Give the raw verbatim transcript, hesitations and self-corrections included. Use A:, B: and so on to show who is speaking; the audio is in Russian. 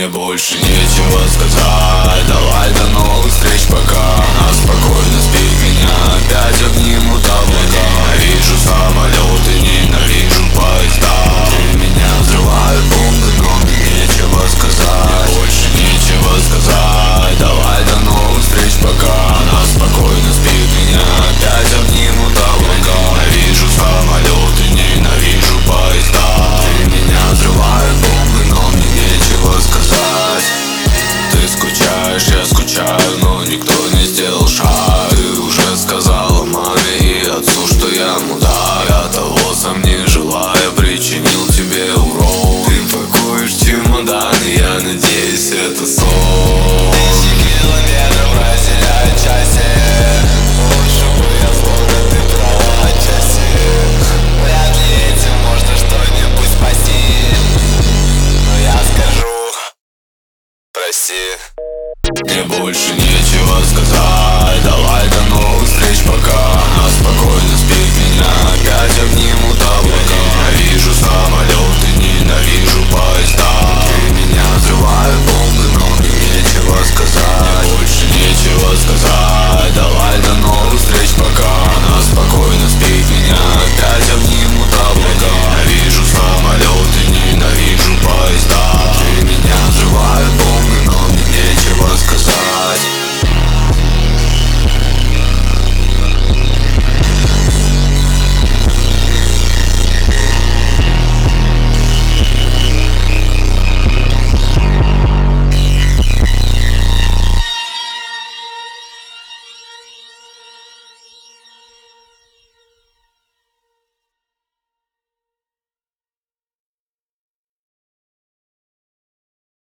A: больше нечего сказать. Давай до новых встреч, пока. А спокойно спи, меня опять обнимут облака. Ненавижу самолеты, ненавижу поезда. Ты меня взрывают бомбы, но мне нечего сказать. Мне больше нечего сказать. Давай до новых встреч, пока. А спокойно спи, меня опять обнимут облака. Ненавижу самолеты, ненавижу поезда. Ты меня взрывают бомбы, но мне нечего сказать. Ты скучаешь, я скучаю, но никто не сделал шаг. Ты уже сказала маме и отцу, что я мудак. Я того сам не желая причинил тебе урон. Ты пакуешь чемоданы, я надеюсь, это сон. Тысячи километров разделяют части. Лучше бы я знал, как ты права отчасти. Вряд ли этим можно что-нибудь спасти, но я скажу прости. Мне больше нечего сказать. Давай до новых встреч, пока. А спокойно спи, меня опять обнимут облака.